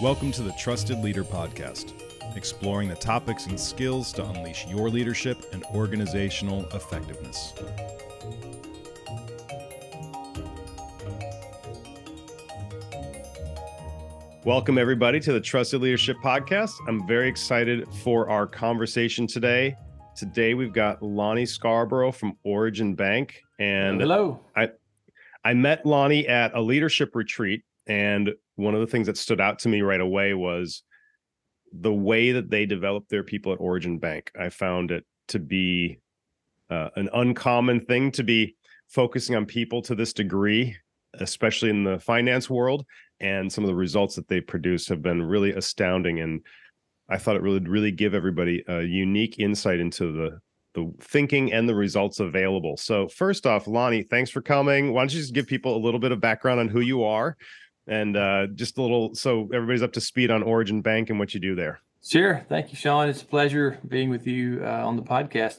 Welcome to the Trusted Leader Podcast, exploring the topics and skills to unleash your leadership and organizational effectiveness. Welcome, everybody, to the Trusted Leadership Podcast. I'm very excited for our conversation today. Today, we've got Lonnie Scarborough from Origin Bank. And hello. I met Lonnie at a leadership retreat, and one of the things that stood out to me right away was the way that they develop their people at Origin Bank. I found it to be an uncommon thing to be focusing on people to this degree, especially in the finance world. And some of the results that they produce have been really astounding. And I thought it really give everybody a unique insight into the thinking and the results available. So first off, Lonnie, thanks for coming. Why don't you just give people a little bit of background on who you are and just a little, so everybody's up to speed on Origin Bank and what you do there. Sure. Thank you, Sean. It's a pleasure being with you on the podcast.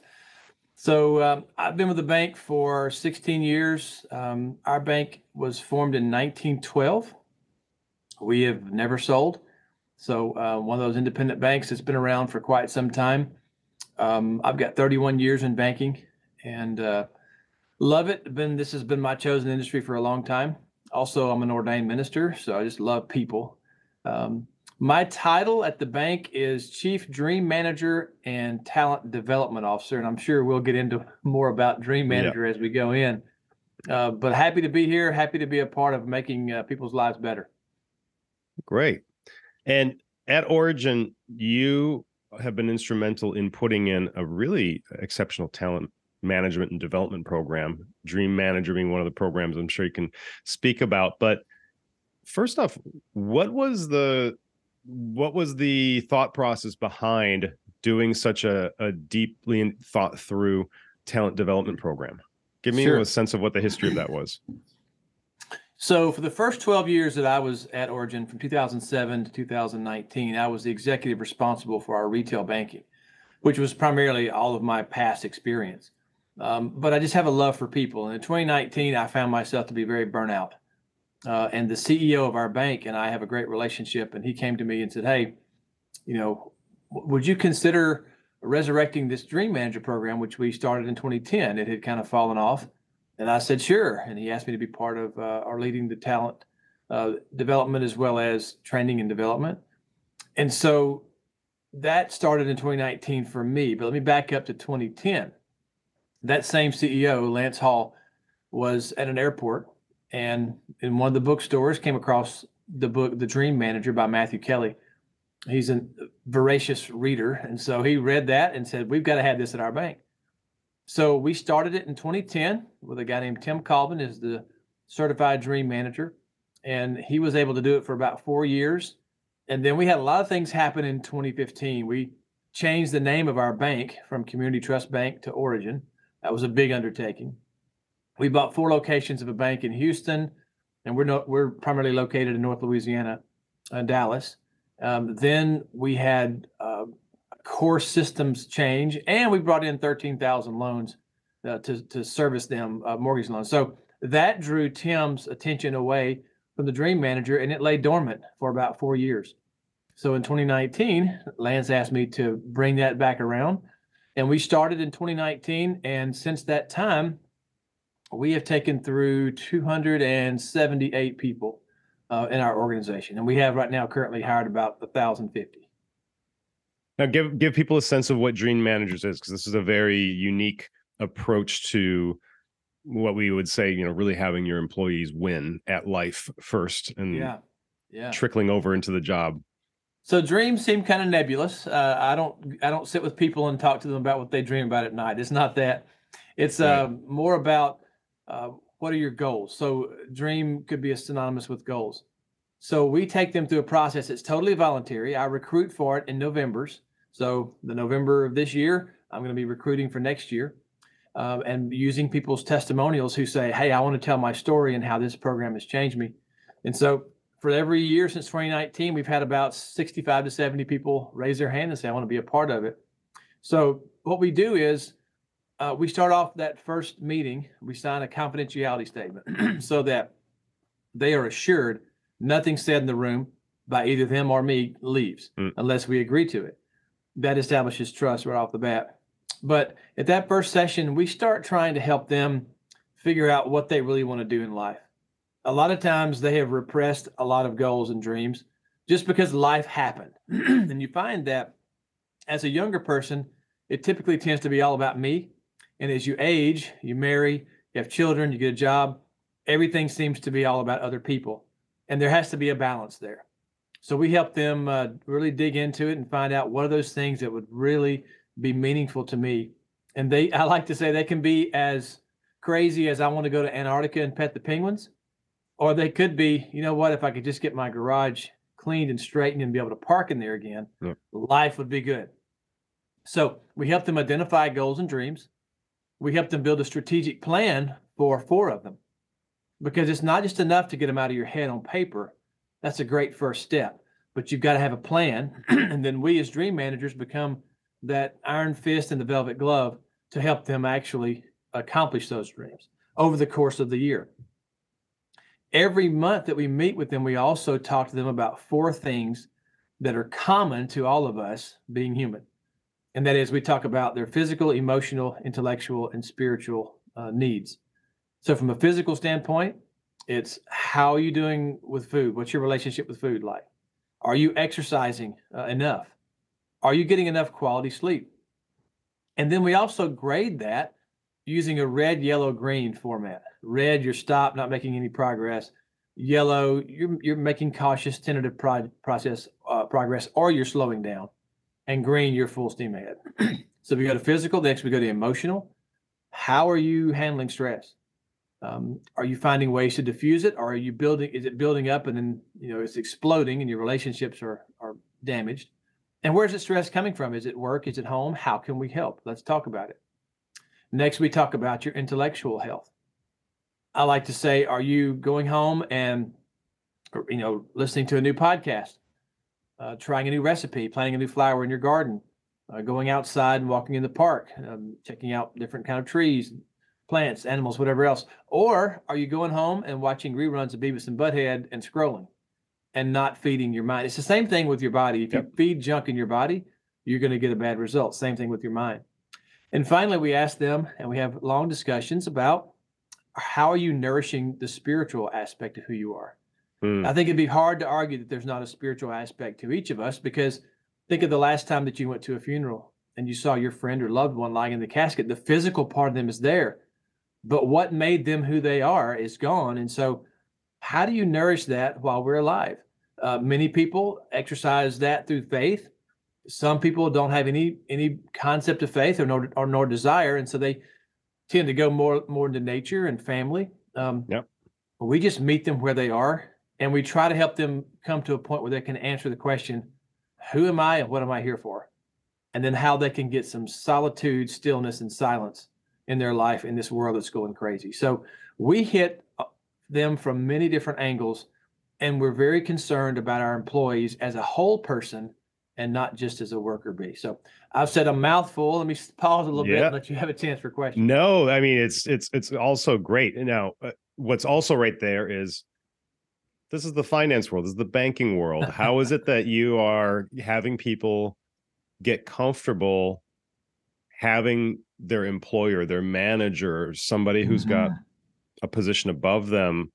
So I've been with the bank for 16 years. Our bank was formed in 1912. We have never sold. So one of those independent banks that's been around for quite some time. I've got 31 years in banking and love it. This has been my chosen industry for a long time. Also, I'm an ordained minister, so I just love people. My title at the bank is Chief Dream Manager and Talent Development Officer, and I'm sure we'll get into more about Dream Manager as we go in. But happy to be here, happy to be a part of making people's lives better. Great. And at Origin, you have been instrumental in putting in a really exceptional talent management and development program, Dream Manager being one of the programs I'm sure you can speak about. But first off, what was the thought process behind doing such a deeply thought through talent development program? Give me a sense of what the history of that was. So for the first 12 years that I was at Origin, from 2007 to 2019, I was the executive responsible for our retail banking, which was primarily all of my past experience. But I just have a love for people. And in 2019, I found myself to be very burnt out. And the CEO of our bank and I have a great relationship. And he came to me and said, hey, would you consider resurrecting this Dream Manager program, which we started in 2010? It had kind of fallen off. And I said, sure. And he asked me to be part of our leading the talent development as well as training and development. And so that started in 2019 for me. But let me back up to 2010. That same CEO, Lance Hall, was at an airport and in one of the bookstores came across the book, The Dream Manager by Matthew Kelly. He's a voracious reader. And so he read that and said, we've got to have this at our bank. So we started it in 2010 with a guy named Tim Colvin as the certified Dream Manager. And he was able to do it for about 4 years. And then we had a lot of things happen in 2015. We changed the name of our bank from Community Trust Bank to Origin. That was a big undertaking. We bought 4 locations of a bank in Houston, and we're primarily located in North Louisiana, Dallas. Then we had core systems change, and we brought in 13,000 loans to service them, mortgage loans. So that drew Tim's attention away from the Dream Manager, and it lay dormant for about 4 years. So in 2019, Lance asked me to bring that back around. And we started in 2019, and since that time, we have taken through 278 people in our organization. And we have right now currently hired about 1,050. Now, give people a sense of what Dream Managers is, because this is a very unique approach to what we would say, really having your employees win at life first and trickling over into the job. So dreams seem kind of nebulous. I don't sit with people and talk to them about what they dream about at night. It's not that. It's more about what are your goals. So dream could be synonymous with goals. So we take them through a process. It's totally voluntary. I recruit for it in Novembers. So the November of this year, I'm going to be recruiting for next year and using people's testimonials who say, hey, I want to tell my story and how this program has changed me. And so for every year since 2019, we've had about 65 to 70 people raise their hand and say, I want to be a part of it. So what we do is we start off that first meeting, we sign a confidentiality statement so that they are assured nothing said in the room by either them or me leaves Mm. unless we agree to it. That establishes trust right off the bat. But at that first session, we start trying to help them figure out what they really want to do in life. A lot of times they have repressed a lot of goals and dreams just because life happened. And you find that as a younger person, it typically tends to be all about me. And as you age, you marry, you have children, you get a job, everything seems to be all about other people. And there has to be a balance there. So we help them really dig into it and find out what are those things that would really be meaningful to me. And I like to say they can be as crazy as I want to go to Antarctica and pet the penguins, or they could be, you know what, if I could just get my garage cleaned and straightened and be able to park in there again, life would be good. So we help them identify goals and dreams. We help them build a strategic plan for 4 of them, because it's not just enough to get them out of your head on paper. That's a great first step, but you've got to have a plan. And then we as dream managers become that iron fist and the velvet glove to help them actually accomplish those dreams over the course of the year. Every month that we meet with them, we also talk to them about 4 things that are common to all of us being human. And that is, we talk about their physical, emotional, intellectual, and spiritual needs. So from a physical standpoint, it's how are you doing with food? What's your relationship with food like? Are you exercising enough? Are you getting enough quality sleep? And then we also grade that using a red, yellow, green format. Red, you're stopped, not making any progress. Yellow, you're making cautious, tentative progress, or you're slowing down. And green, you're full steam ahead. So we go to physical, next we go to emotional. How are you handling stress? Are you finding ways to diffuse it, or are you is it building up and then, it's exploding and your relationships are damaged? And where's the stress coming from? Is it work? Is it home? How can we help? Let's talk about it. Next, we talk about your intellectual health. I like to say, are you going home and, listening to a new podcast, trying a new recipe, planting a new flower in your garden, going outside and walking in the park, checking out different kind of trees, plants, animals, whatever else? Or are you going home and watching reruns of Beavis and Butthead and scrolling and not feeding your mind? It's the same thing with your body. If you feed junk in your body, you're going to get a bad result. Same thing with your mind. And finally, we ask them, and we have long discussions about how are you nourishing the spiritual aspect of who you are. I think it'd be hard to argue that there's not a spiritual aspect to each of us, because think of the last time that you went to a funeral and you saw your friend or loved one lying in the casket. The physical part of them is there, but what made them who they are is gone. And so how do you nourish that while we're alive? Many people exercise that through faith. Some people don't have any concept of faith or nor desire, and so they tend to go more into nature and family. We just meet them where they are, and we try to help them come to a point where they can answer the question, who am I and what am I here for? And then how they can get some solitude, stillness, and silence in their life in this world that's going crazy. So we hit them from many different angles, and we're very concerned about our employees as a whole person and not just as a worker bee. So I've said a mouthful. Let me pause a little bit and let you have a chance for questions. No, I mean, it's also great. Now, what's also right there is, this is the finance world, this is the banking world. How is it that you are having people get comfortable having their employer, their manager, somebody who's got a position above them,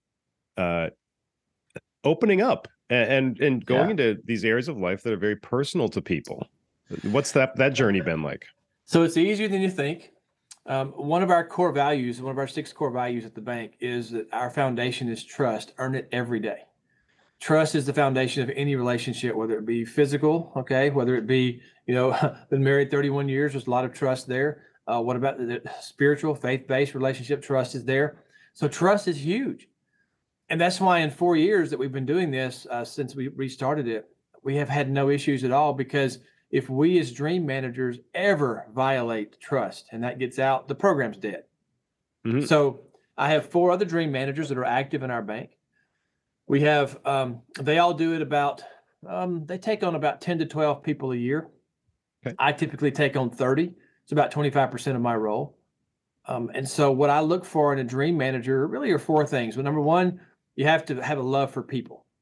opening up and going into these areas of life that are very personal to people? What's that journey been like? So it's easier than you think. One of our core values, one of our 6 core values at the bank, is that our foundation is trust. Earn it every day. Trust is the foundation of any relationship, whether it be physical, whether it be, been married 31 years, there's a lot of trust there. What about the spiritual, faith-based relationship? Trust is there. So trust is huge. And that's why in 4 years that we've been doing this, since we restarted it, we have had no issues at all, because if we as dream managers ever violate trust and that gets out, the program's dead. So I have 4 other dream managers that are active in our bank. We have, they all do it about, they take on about 10 to 12 people a year. I typically take on 30. It's about 25% of my role. And so what I look for in a dream manager really are 4 things. Well, number one, you have to have a love for people.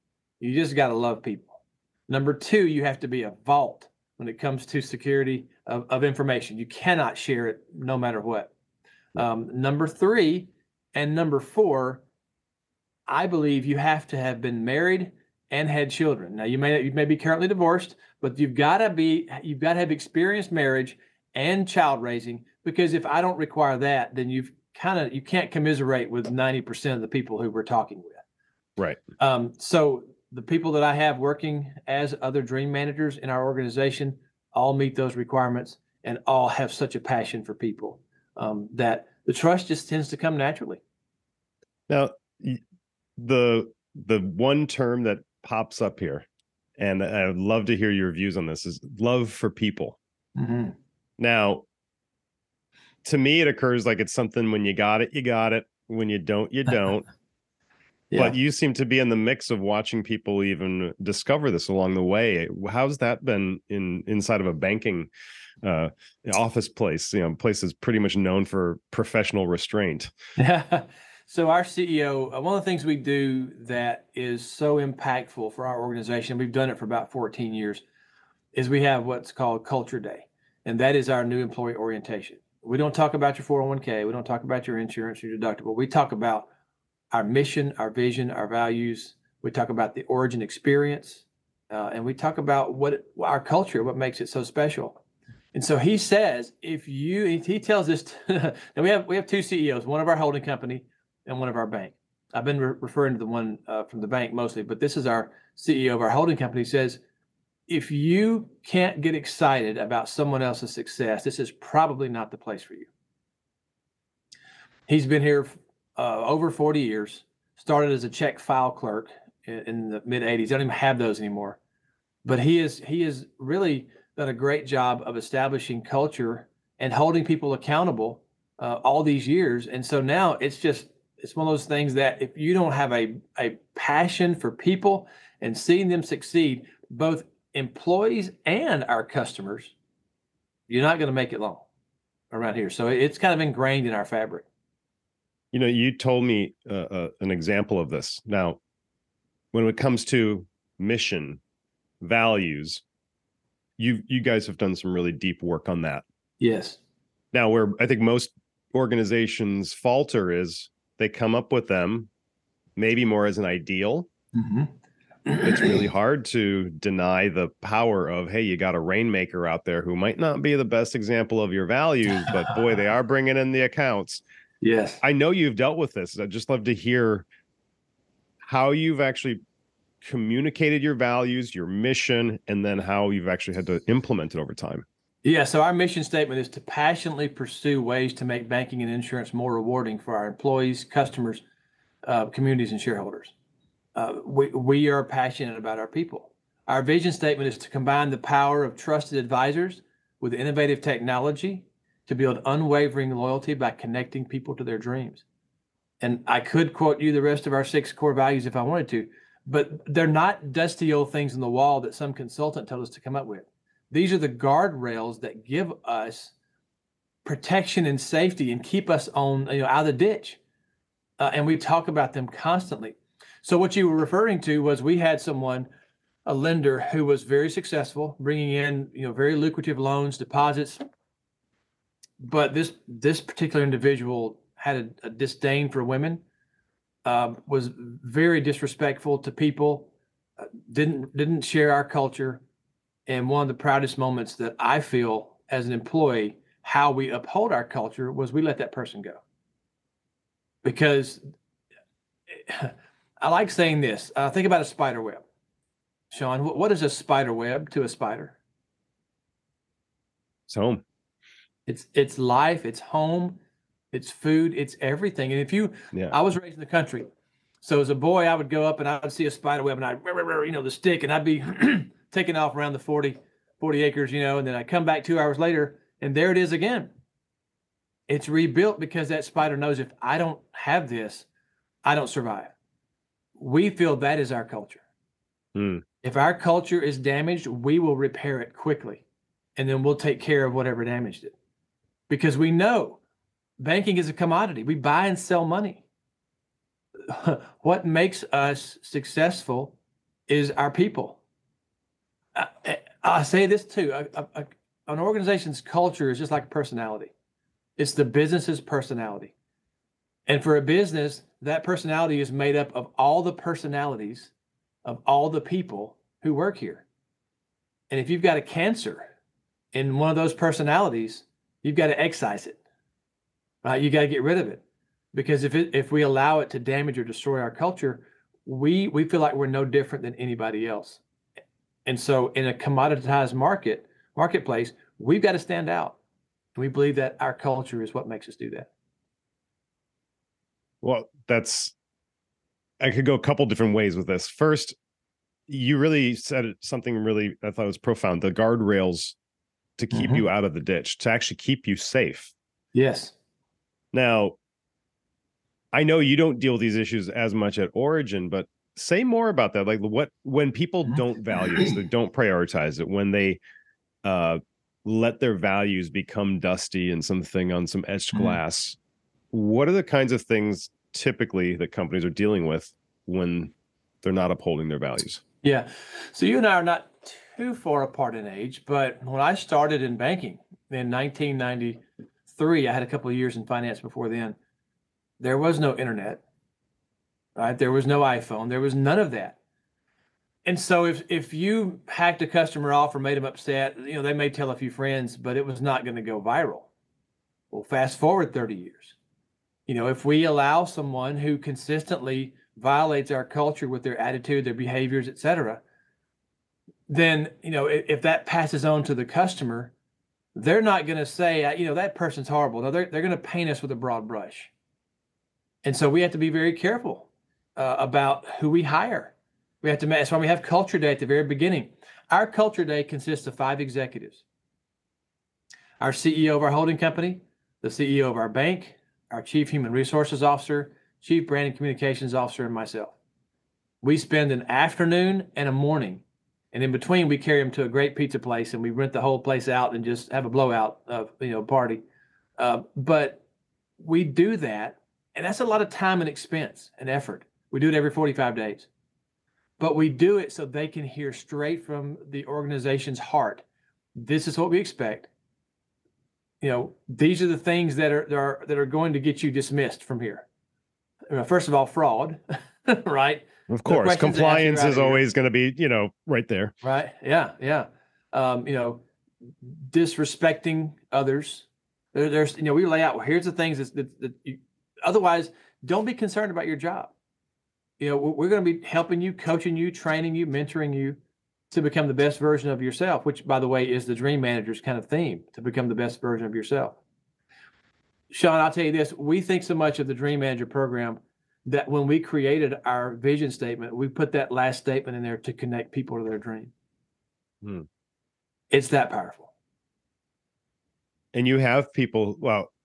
You just got to love people. Number two, you have to be a vault when it comes to security of information. You cannot share it no matter what. Number three and number four, I believe you have to have been married and had children. Now you may be currently divorced, but you've got to have experienced marriage and child raising, because if I don't require that, then you can't commiserate with 90% of the people who we're talking with. Right. So the people that I have working as other dream managers in our organization all meet those requirements and all have such a passion for people that the trust just tends to come naturally. Now, the one term that pops up here, and I would love to hear your views on this, is love for people. Mm-hmm. Now, to me, it occurs like it's something when you got it, you got it. When you don't, you don't. Yeah. But you seem to be in the mix of watching people even discover this along the way. How's that been inside of a banking office place? Place is pretty much known for professional restraint. Yeah. So our CEO, one of the things we do that is so impactful for our organization, we've done it for about 14 years, is we have what's called Culture Day. And that is our new employee orientation. We don't talk about your 401k. We don't talk about your insurance or your deductible. We talk about our mission, our vision, our values. We talk about the origin experience. And we talk about our culture, what makes it so special. And so he says, he tells this, and we have two CEOs, one of our holding company and one of our bank. I've been referring to the one from the bank mostly, but this is our CEO of our holding company. Says, if you can't get excited about someone else's success, this is probably not the place for you. He's been here over 40 years, started as a check file clerk in the mid 80s. They don't even have those anymore. But he has really done a great job of establishing culture and holding people accountable all these years. And so now it's one of those things that if you don't have a passion for people and seeing them succeed, both employees and our customers, you're not going to make it long around here. So it's kind of ingrained in our fabric. You told me an example of this. Now, when it comes to mission, values, you guys have done some really deep work on that. Yes. Now, where I think most organizations falter is they come up with them maybe more as an ideal. Mm-hmm. It's really hard to deny the power of, hey, you got a rainmaker out there who might not be the best example of your values, but boy, they are bringing in the accounts. Yes. I know you've dealt with this. I'd just love to hear how you've actually communicated your values, your mission, and then how you've actually had to implement it over time. Yeah, so our mission statement is to passionately pursue ways to make banking and insurance more rewarding for our employees, customers, communities, and shareholders. We are passionate about our people. Our vision statement is to combine the power of trusted advisors with innovative technology to build unwavering loyalty by connecting people to their dreams. And I could quote you the rest of our 6 core values if I wanted to, but they're not dusty old things on the wall that some consultant told us to come up with. These are the guardrails that give us protection and safety and keep us on, out of the ditch. And we talk about them constantly. So what you were referring to was we had a lender who was very successful, bringing in, very lucrative loans, deposits. But this particular individual had a disdain for women, was very disrespectful to people, didn't share our culture. And one of the proudest moments that I feel as an employee, how we uphold our culture, was we let that person go. Because I like saying this. Think about a spider web. Sean, what is a spider web to a spider? It's home. It's life, it's home, it's food, it's everything. And I was raised in the country. So as a boy, I would go up and I would see a spider web and I'd, the stick, and I'd be taking off around the 40 acres, and then I come back 2 hours later and there it is again. It's rebuilt because that spider knows if I don't have this, I don't survive. We feel that is our culture. If our culture is damaged, we will repair it quickly and then we'll take care of whatever damaged it. Because we know banking is a commodity. We buy and sell money. What makes us successful is our people. I say this too. An organization's culture is just like a personality. It's the business's personality. And for a business, that personality is made up of all the personalities of all the people who work here. And if you've got a cancer in one of those personalities, you've got to excise it, right? You got to get rid of it, because if we allow it to damage or destroy our culture, we feel like we're no different than anybody else. And so in a commoditized marketplace, we've got to stand out. And we believe that our culture is what makes us do that. Well, I could go a couple different ways with this. First, you really said something really, I thought was profound. The guardrails to keep you out of the ditch, to actually keep you safe. Yes. Now, I know you don't deal with these issues as much at Origin, but say more about that. Like when people don't value this, they don't prioritize it, when they let their values become dusty and something on some etched glass, what are the kinds of things typically that companies are dealing with when they're not upholding their values? Yeah. So you and I are not too far apart in age, but when I started in banking in 1993, I had a couple of years in finance before then. There was no internet, right? There was no iPhone. There was none of that. And so if you hacked a customer off or made them upset, they may tell a few friends, but it was not going to go viral. Well, fast forward 30 years. If we allow someone who consistently violates our culture with their attitude, their behaviors, et cetera, then, if that passes on to the customer, they're not going to say, that person's horrible. No, they're going to paint us with a broad brush. And so we have to be very careful about who we hire. That's why we have Culture Day at the very beginning. Our Culture Day consists of 5 executives: our CEO of our holding company, the CEO of our bank, our Chief Human Resources Officer, Chief Brand and Communications Officer, and myself. We spend an afternoon and a morning, and in between we carry them to a great pizza place and we rent the whole place out and just have a blowout of party. But we do that, and that's a lot of time and expense and effort. We do it every 45 days. But we do it so they can hear straight from the organization's heart. This is what we expect. These are the things that are going to get you dismissed from here. First of all, fraud, right? Of course, compliance is always going to be, right there. Right. Yeah. Disrespecting others. There's, we lay out, well, here's the things otherwise, don't be concerned about your job. We're going to be helping you, coaching you, training you, mentoring you to become the best version of yourself, which, by the way, is the Dream Manager's kind of theme, to become the best version of yourself. Sean, I'll tell you this, we think so much of the Dream Manager program that when we created our vision statement, we put that last statement in there to connect people to their dream. It's that powerful. And you have people,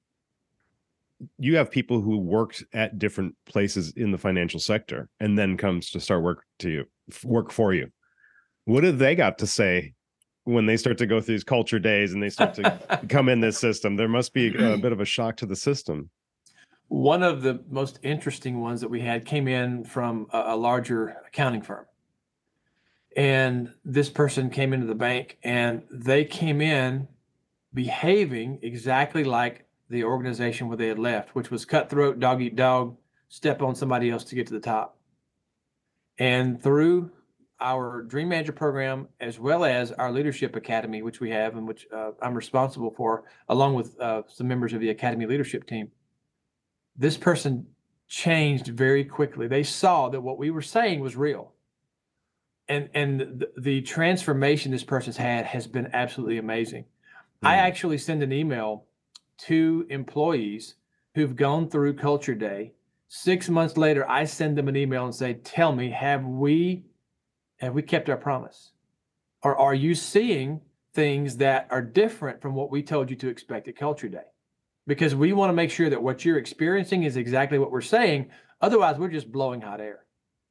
who worked at different places in the financial sector and then comes to start work for you. What have they got to say when they start to go through these culture days and they start to come in this system? There must be a bit of a shock to the system. One of the most interesting ones that we had came in from a larger accounting firm. And this person came into the bank and they came in behaving exactly like the organization where they had left, which was cutthroat, dog eat dog, step on somebody else to get to the top. And through our Dream Manager program, as well as our Leadership Academy, which we have and which I'm responsible for, along with some members of the Academy leadership team, this person changed very quickly. They saw that what we were saying was real. And the transformation this person's had has been absolutely amazing. I actually send an email to employees who've gone through Culture Day. 6 months later, I send them an email and say, tell me, have we kept our promise? Or are you seeing things that are different from what we told you to expect at Culture Day? Because we want to make sure that what you're experiencing is exactly what we're saying. Otherwise, we're just blowing hot air.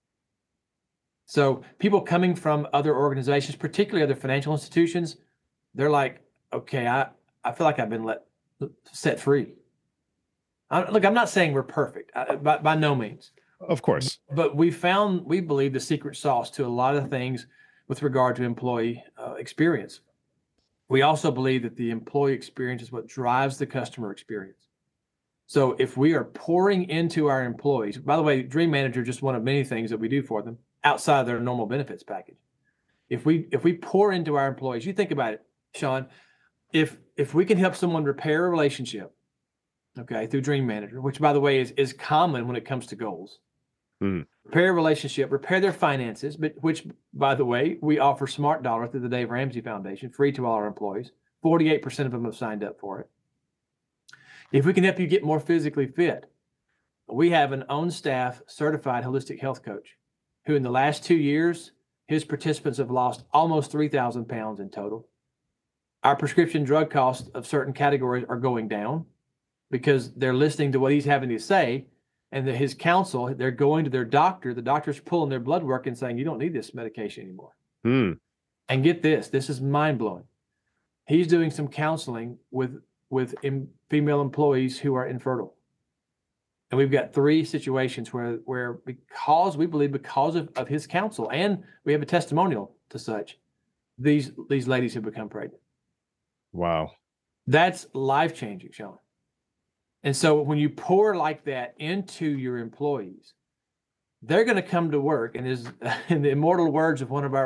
So people coming from other organizations, particularly other financial institutions, they're like, okay, I feel like I've been set free. Look, I'm not saying we're perfect, by no means. Of course. But we believe, the secret sauce to a lot of things with regard to employee experience. We also believe that the employee experience is what drives the customer experience. So if we are pouring into our employees, by the way, Dream Manager is just one of many things that we do for them outside of their normal benefits package. If we pour into our employees, you think about it, Sean, if we can help someone repair a relationship, okay, through Dream Manager, which by the way is common when it comes to goals. Mm. Repair a relationship, repair their finances, but which, by the way, we offer Smart Dollar through the Dave Ramsey Foundation, free to all our employees. 48% of them have signed up for it. If we can help you get more physically fit, we have an on-staff certified holistic health coach who in the last 2 years, his participants have lost almost 3,000 pounds in total. Our prescription drug costs of certain categories are going down because they're listening to what he's having to say, and his counsel, they're going to their doctor. The doctor's pulling their blood work and saying, you don't need this medication anymore. Mm. And get this is mind-blowing. He's doing some counseling with female employees who are infertile. And we've got 3 situations where because we believe because of his counsel, and we have a testimonial to such, these ladies have become pregnant. Wow. That's life-changing, Sean. And so when you pour like that into your employees, they're going to come to work, and in the immortal words of one of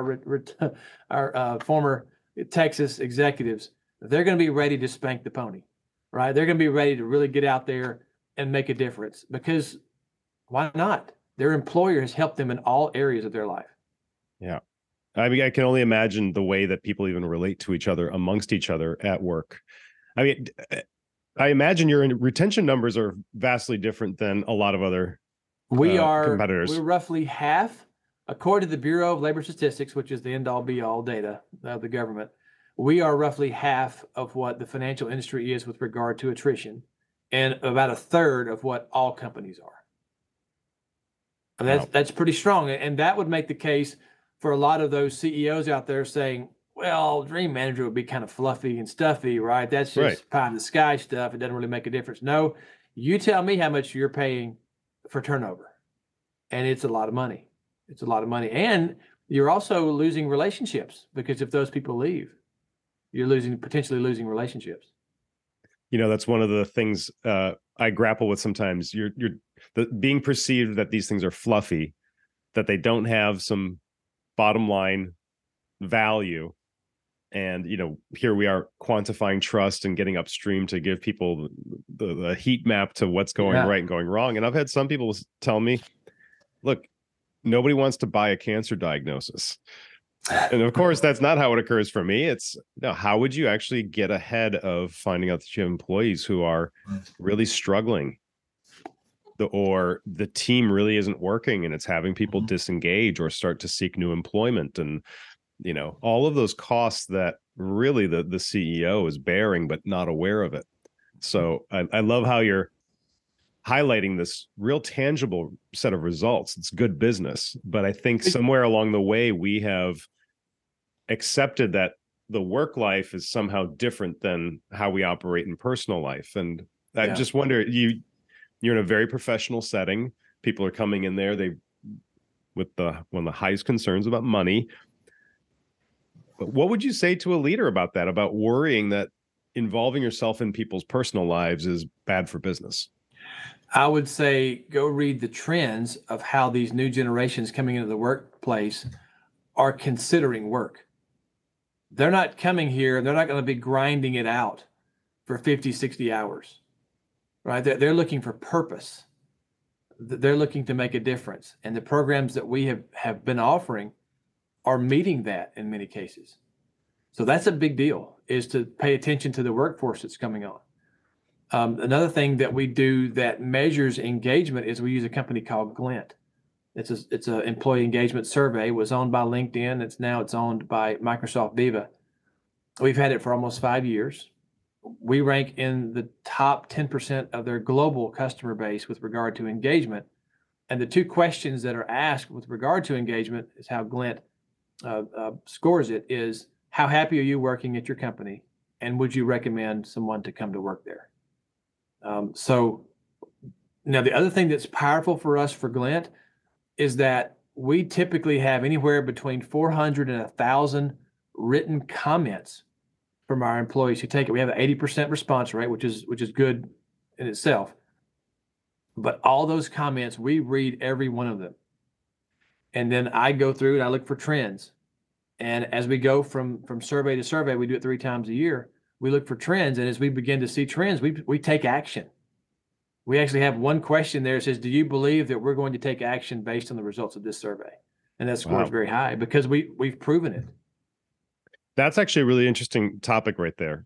our former Texas executives, they're going to be ready to spank the pony, right? They're going to be ready to really get out there and make a difference, because why not? Their employer has helped them in all areas of their life. Yeah. I mean, I can only imagine the way that people even relate to each other amongst each other at work. I mean, I imagine your retention numbers are vastly different than a lot of other competitors. We're roughly half, according to the Bureau of Labor Statistics, which is the end-all be-all data of the government. We are roughly half of what the financial industry is with regard to attrition, and about a third of what all companies are. And that's pretty strong, and that would make the case for a lot of those CEOs out there saying, well, Dream Manager would be kind of fluffy and stuffy, right? That's just pie in the sky stuff. It doesn't really make a difference. No, you tell me how much you're paying for turnover, and it's a lot of money. It's a lot of money. And you're also losing relationships, because if those people leave, you're potentially losing relationships. You know, that's one of the things I grapple with sometimes. You're being perceived that these things are fluffy, that they don't have some bottom line value. And, you know, here we are quantifying trust and getting upstream to give people the heat map to what's going right and going wrong. And I've had some people tell me, look, nobody wants to buy a cancer diagnosis. And of course, that's not how it occurs for me. It's, no, how would you actually get ahead of finding out that you have employees who are really struggling, or the team really isn't working and it's having people disengage or start to seek new employment, and, you know, all of those costs that really the CEO is bearing but not aware of it. So I love how you're highlighting this real tangible set of results. It's good business, but I think somewhere along the way we have accepted that the work life is somehow different than how we operate in personal life. And I just wonder, you're in a very professional setting. People are coming in there, with one of the highest concerns about money. But what would you say to a leader about that, about worrying that involving yourself in people's personal lives is bad for business? I would say go read the trends of how these new generations coming into the workplace are considering work. They're not coming here, they're not going to be grinding it out for 50, 60 hours, right? They're looking for purpose. They're looking to make a difference. And the programs that we have been offering are meeting that in many cases. So that's a big deal, is to pay attention to the workforce that's coming on. Another thing that we do that measures engagement is we use a company called Glint. It's an employee engagement survey. It was owned by LinkedIn. It's owned by Microsoft Viva. We've had it for almost 5 years. We rank in the top 10% of their global customer base with regard to engagement. And the 2 questions that are asked with regard to engagement is how Glint scores it is, how happy are you working at your company? And would you recommend someone to come to work there? So Now, the other thing that's powerful for us for Glint is that we typically have anywhere between 400 and 1,000 written comments from our employees who take it. We have an 80% response rate, which is good in itself. But all those comments, we read every one of them. And then I go through and I look for trends. And as we go from survey to survey, we do it 3 times a year. We look for trends. And as we begin to see trends, we take action. We actually have one question there that says, do you believe that we're going to take action based on the results of this survey? And that score is very high because we've proven it. That's actually a really interesting topic right there.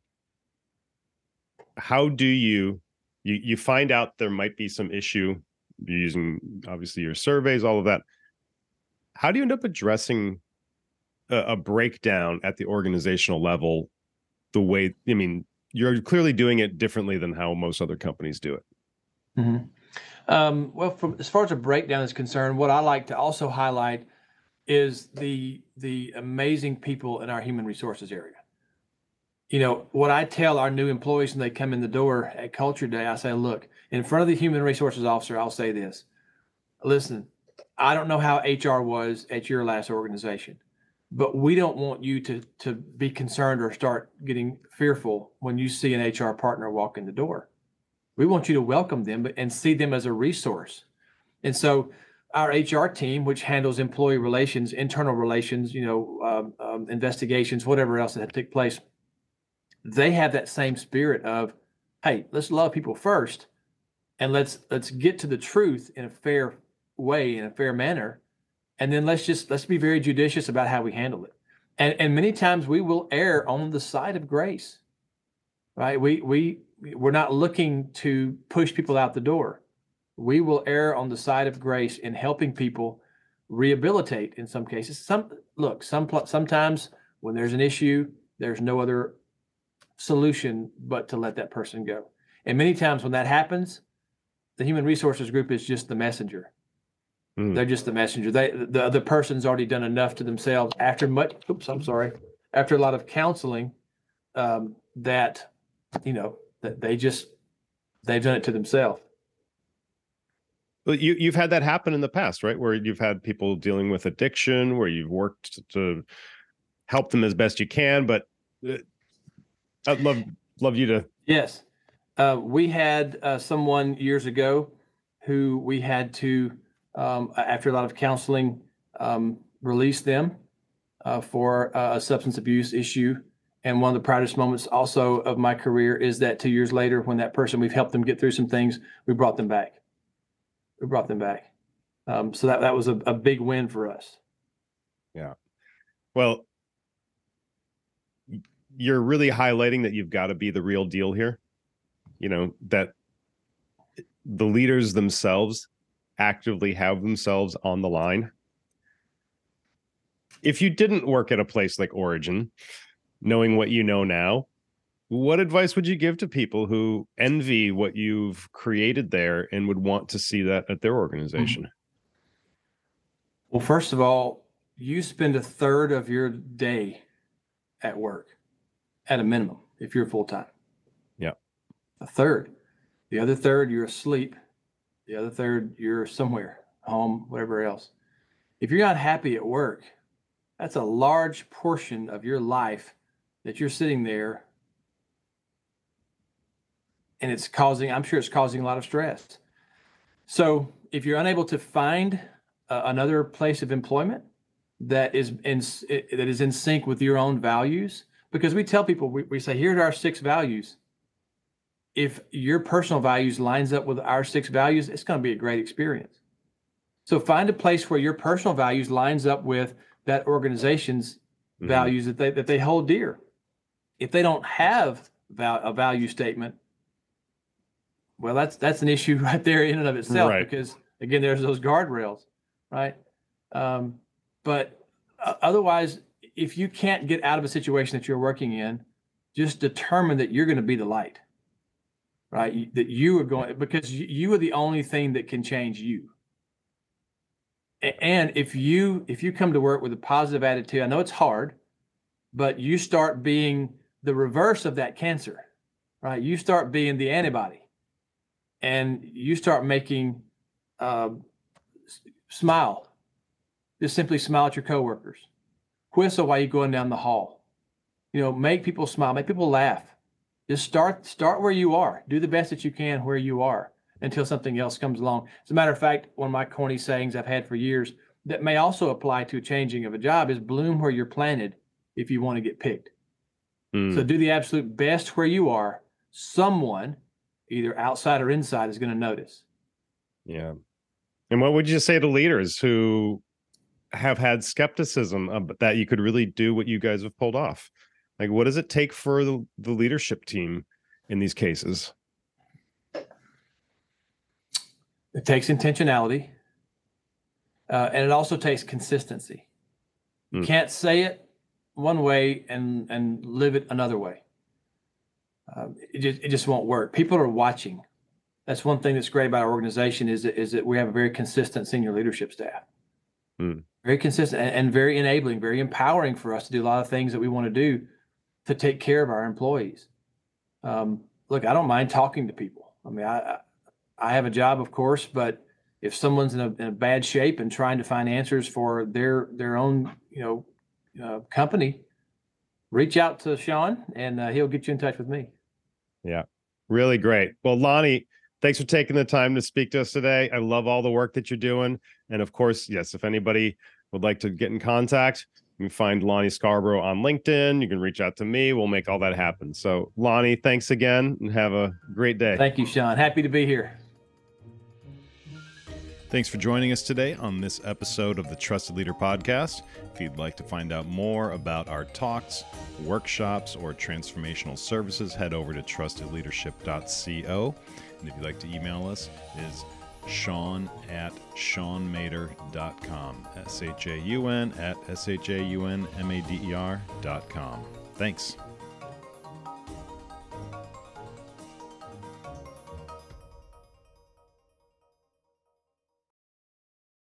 How do you find out there might be some issue? You're using obviously your surveys, all of that. How do you end up addressing a breakdown at the organizational level? The way, I mean, you're clearly doing it differently than how most other companies do it. Mm-hmm. Well, as far as a breakdown is concerned, what I like to also highlight is the amazing people in our human resources area. You know, what I tell our new employees when they come in the door at Culture Day, I say, look, in front of the human resources officer, I'll say this. Listen, I don't know how HR was at your last organization, but we don't want you to be concerned or start getting fearful when you see an HR partner walk in the door. We want you to welcome them and see them as a resource. And so our HR team, which handles employee relations, internal relations, investigations, whatever else that took place, they have that same spirit of, hey, let's love people first, and let's get to the truth in a fair way, in a fair manner, and then let's be very judicious about how we handle it. And many times we will err on the side of grace, right? We're not looking to push people out the door. We will err on the side of grace in helping people rehabilitate in some cases. Sometimes when there's an issue, there's no other solution but to let that person go. And many times when that happens, the human resources group is just the messenger. They're just the messenger. The other person's already done enough to themselves after a lot of counseling, that they've done it to themselves. Well, you've had that happen in the past, right? Where you've had people dealing with addiction, where you've worked to help them as best you can. But I'd love you to. Yes, we had someone years ago who we had to, after a lot of counseling, release them for a substance abuse issue. And one of the proudest moments also of my career is that 2 years later, when that person, we've helped them get through some things, we brought them back. So that was a big win for us. Yeah. Well, you're really highlighting that you've got to be the real deal here. You know, that the leaders themselves actively have themselves on the line. If you didn't work at a place like Origin, knowing what you know now, what advice would you give to people who envy what you've created there and would want to see that at their organization? Well, first of all, you spend a third of your day at work at a minimum, if you're full-time. Yeah. A third. The other third, you're asleep. The other third, you're somewhere, home, whatever else. If you're not happy at work, that's a large portion of your life that you're sitting there, and I'm sure it's causing a lot of stress. So if you're unable to find another place of employment that is in sync with your own values, because we tell people, we say, here are our 6 values. If your personal values lines up with our 6 values, it's going to be a great experience. So find a place where your personal values lines up with that organization's values that they hold dear. If they don't have a value statement, well, that's an issue right there in and of itself, right? Because again, there's those guardrails, right? But otherwise, if you can't get out of a situation that you're working in, just determine that you're going to be the light, right? That you are going, because you are the only thing that can change you. And if you come to work with a positive attitude, I know it's hard, but you start being the reverse of that cancer, right? You start being the antibody. and you start making smile. Just simply smile at your coworkers. Whistle while you're going down the hall. Make people smile, make people laugh. Just start where you are. Do the best that you can where you are until something else comes along. As a matter of fact, one of my corny sayings I've had for years that may also apply to changing of a job is bloom where you're planted if you want to get picked. So do the absolute best where you are. Someone, either outside or inside, is going to notice. Yeah. And what would you say to leaders who have had skepticism that you could really do what you guys have pulled off? Like, what does it take for the leadership team in these cases? It takes intentionality, and it also takes consistency. You can't say it one way and live it another way. It just won't work. People are watching. That's one thing that's great about our organization is that we have a very consistent senior leadership staff. Very consistent and very enabling, very empowering for us to do a lot of things that we want to do to take care of our employees. Look, I don't mind talking to people. I mean, I have a job, of course, but if someone's in a bad shape and trying to find answers for their own, company, reach out to Sean and he'll get you in touch with me. Yeah, really great. Well, Lonnie, thanks for taking the time to speak to us today. I love all the work that you're doing. And of course, yes, if anybody would like to get in contact, you can find Lonnie Scarborough on LinkedIn. You can reach out to me. We'll make all that happen. So, Lonnie, thanks again and have a great day. Thank you, Sean. Happy to be here. Thanks for joining us today on this episode of the Trusted Leader Podcast. If you'd like to find out more about our talks, workshops, or transformational services, head over to trustedleadership.co. And if you'd like to email us, is Shaun@ShaunMader.com. ShaunShaunMader.com. Thanks.